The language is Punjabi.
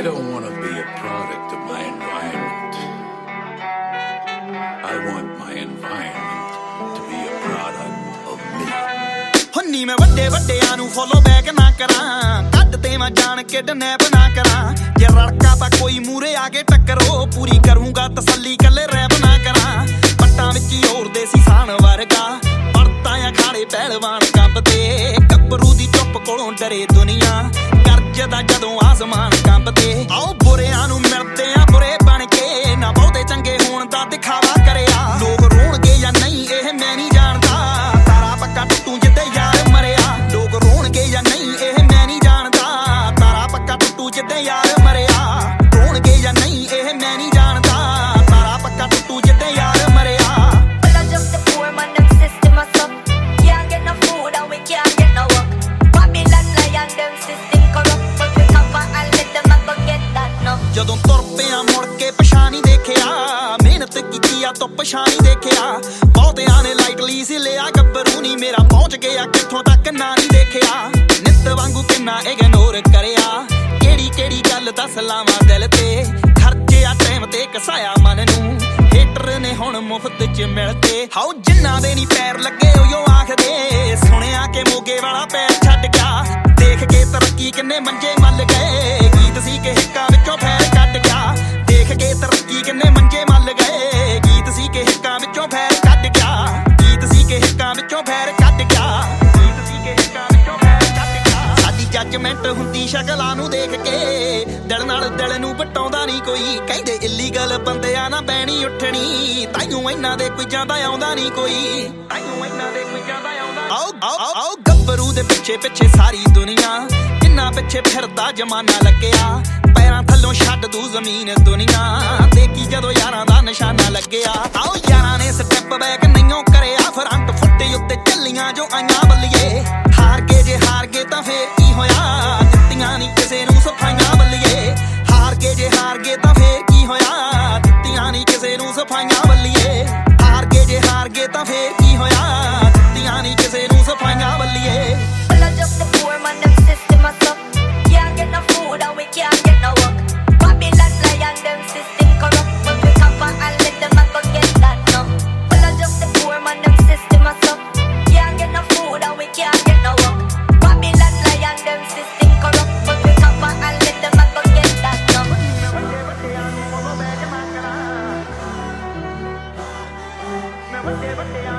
don't want to be a product of my environment. I want my environment to be a product of me. ਹੁੰਨੀ ਮੈਂ ਵੱਡੇ ਵੱਡਿਆਂ ਨੂੰ ਫੋਲੋ ਬੈਕ ਨਾ ਕਰਾਂ, ਕੱਢ ਤੇ ਮੈਂ ਜਾਣ ਕੇ ਡਨੈਪ ਨਾ ਕਰਾਂ। ਜੇ ਰੜਕਾ ਤਾਂ ਕੋਈ ਮੂਰੇ ਆ ਕੇ ਟੱਕਰੋ, ਪੂਰੀ ਕਰੂੰਗਾ ਤਸੱਲੀ ਕੱਲੇ ਰੈਪ ਨਾ ਕਰਾਂ। ਪੱਟਾਂ ਵਿੱਚ ਹੋਰ ਦੇਸੀ ਸਾਨ ਵਰਗਾ, ਪੜਤਾਂ ਅਖਾੜੇ ਪਹਿਲਵਾਨ ਕੰਬਦੇ। ਗੱਭਰੂ ਦੀ ਚੁੱਪ ਕੋਲੋਂ ਡਰੇ ਦੁਨੀਆ, ਗਰਜਦਾ ਜਦੋਂ ਆਸਮਾਨ ਕੰਬਦੇ। ਆਓ ਬੁਰਿਆਂ ਨੂੰ ਮਿਲਦੇ ਆ ਬੁਰੇ ਬਣ ਕੇ, ਨਾ ਬਹੁਤੇ ਚੰਗੇ ਹੋਣ ਦਾ ਦਿਖਾਵਾ ਕਰਿਆ। ਲੋਕ ਰੋਣਗੇ ਜਾਂ ਨਹੀਂ ਇਹ ਮੈਂ ਨਹੀਂ ਜਾਣਦਾ, ਤਾਰਾ ਪੱਕਾ ਟੁੱਟੂ ਜਿੱਦੇ ਯਾਰ ਮਰਿਆ। ਲੋਕ ਰੋਣਗੇ ਜਾਂ ਨਹੀਂ ਇਹ ਮੈਂ ਨਹੀਂ ਜਾਣਦਾ, ਤਾਰਾ ਪੱਕਾ ਟੁੱਟੂ ਜਿੱਦੇ ਯਾਰ ਮਰਿਆ। ਰੋਣਗੇ ਜਾਂ ਨਹੀਂ ਇਹ ਮੈਂ ਨਹੀਂ ਜਾਣਦਾ, ਤਾਰਾ ਪੱਕਾ ਟੁੱਟੂ ਜਿੱਦੇ ਯਾਰ ਮਰਿਆ। ਜਦੋਂ ਤੁਰ ਪਿਆ ਮੁੜ ਕੇ ਪਛਾਣ ਨਹੀਂ ਦੇਖਿਆ, ਮਿਹਨਤ ਕੀਤੀ ਆ ਤੋਂ ਪਛਾਣ ਨਹੀਂ ਦੇਖਿਆ। ਬਹੁਤਿਆਂ ਨੇ ਲਾਈਟਲੀ ਸੀ ਲਿਆ ਗੱਭਰੂ ਨੀ ਮੇਰਾ, ਪਹੁੰਚ ਗਿਆ ਕਿੱਥੋਂ ਤੱਕ ਨਾ ਨਹੀਂ ਦੇਖਿਆ। ਨਿੱਤ ਵਾਂਗੂ ਕਿੰਨਾ ਇਗਨੋਰ ਕਰਿਆ, ਕਿਹੜੀ ਕਿਹੜੀ ਗੱਲ ਦੱਸ ਲਾਵਾਂ ਦਿਲ ਤੇ। ਖਰਚਿਆ ਟਾਈਮ ਤੇ ਕਸਾਇਆ ਮਨ ਨੂੰ, ਹੇਟਰ ਨੇ ਹੁਣ ਮੁਫਤ ਚ ਮਿਲਦੇ। ਹਾਉ ਜਿੰਨਾ ਦੇ ਨੀ ਪੈਰ ਲੱਗੇ ਉਯੋ ਆਖਦੇ, ਸੁਣਿਆ ਕਿ ਮੋਗੇ ਵਾਲਾ ਪੈਰ ਛੱਡ ਗਿਆ। ਦੇਖ ਕੇ ਤਰੱਕੀ ਕਿੰਨੇ ਮੰਜੇ ਮੱਲ ਗਏ, ਗੀਤ ਸੀ ਕਿ ਹਿੱਕਾਂ ਵਿੱਚੋਂ ਫੈਰ ਕੱਢ ਗਿਆ। ਦੇਖ ਕੇ ਤਰੱਕੀ ਕਿੰਨੇ ਮੰਜੇ ਮੱਲ ਗਏ, ਗੀਤ ਸੀ ਕਿ ਹਿੱਕਾਂ ਵਿੱਚੋਂ ਫੈਰ ਕੱਢ ਗਿਆ। ਗੀਤ ਸੀ ਕਿ ਹਿੱਕਾਂ ਵਿੱਚੋਂ ਫੈਰ ਕੱਢ ਗਿਆ। ਗੀਤ ਸੀ ਕਿ ਹਿੱਕਾਂ ਵਿੱਚੋਂ ਫੈਰ ਕੱਢ ਗਿਆ। ਸਾਡੀ ਜੱਜਮੈਂਟ ਹੁੰਦੀ ਸ਼ਕਲਾਂ ਨੂੰ ਦੇਖ ਕੇ, ਦਿਲ ਨਾਲ ਦਿਲ ਨੂੰ ਵਟਾਉਂਦਾ ਨਹੀਂ ਕੋਈ। ਕਹਿੰਦੇ ਇਲੀਗਲ ਬੰਦਿਆਂ ਨਾ ਬਹਿਣੀ ਉੱਠਣੀ, ਤਾਈਓ ਇਹਨਾਂ ਦੇ ਕੋਈ ਜਾਂਦਾ ਆਉਂਦਾ ਨਹੀਂ ਕੋਈ। ਤਾਈਓ ਇਹਨਾਂ ਦੇ ਕੋਈ ਜਾਂਦਾ ਆਉਂਦਾ। ਆਓ ਗੱਭਰੂ ਦੇ ਪਿੱਛੇ ਪਿੱਛੇ ਸਾਰੀ ਦੁਨੀਆ, ਜਿੰਨਾ ਪਿੱਛੇ ਫਿਰਦਾ ਜਮਾਨਾ ਲੱਗਿਆ। ਪੈਰਾਂ ਥੱਲੋਂ ਛੱਡ ਦੂ ਜ਼ਮੀਨ ਦੁਨੀਆ, ਦੇਖੀ ਜਦੋਂ ਯਾਰਾਂ ਦਾ ਨਿਸ਼ਾਨਾ ਲੱਗਿਆ। ਆਓ ਯਾਰਾਂ ਨੇ ਸਟੈਪ ਬੈਕ ਨਹੀਂਓ ਕਰਿਆ, ਫਰੰਟ ਫੁੱਟੇ ਉੱਤੇ ਚੱਲੀਆਂ ਜੋ ਆਈਆਂ ਬੱਲੀਏ। ਹਾਰ ਕੇ ਜੇ ਹਾਰ ਗਏ ਤਾਂ ਫੇਰ ਕੀ ਹੋਇਆ, ਦਿੱਤੀਆਂ ਨਹੀਂ ਕਿਸੇ ਨੂੰ ਸਫਾਈਆਂ ਬੱਲੀਏ। ਹਾਰ ਕੇ ਜੇ ਹਾਰ ਗਏ ਤਾਂ ਫੇਰ ਕੀ ਹੋਇਆ, ਦਿੱਤੀਆਂ ਨਹੀਂ ਕਿਸੇ ਨੂੰ ਸਫਾਈਆਂ ਬੱਲੀਏ। ਹਾਰ ਕੇ ਜੇ ਹਾਰ ਗਏ ਤਾਂ ਫੇਰ ਕੀ ਹੋਇਆ, ਦਿੱਤੀਆਂ ਨਹੀਂ ਕਿਸੇ ਨੂੰ ਸਫਾਈਆਂ ਬੱਲੀਏ। ਵੱਡੇ ਵੱਡਿਆਂ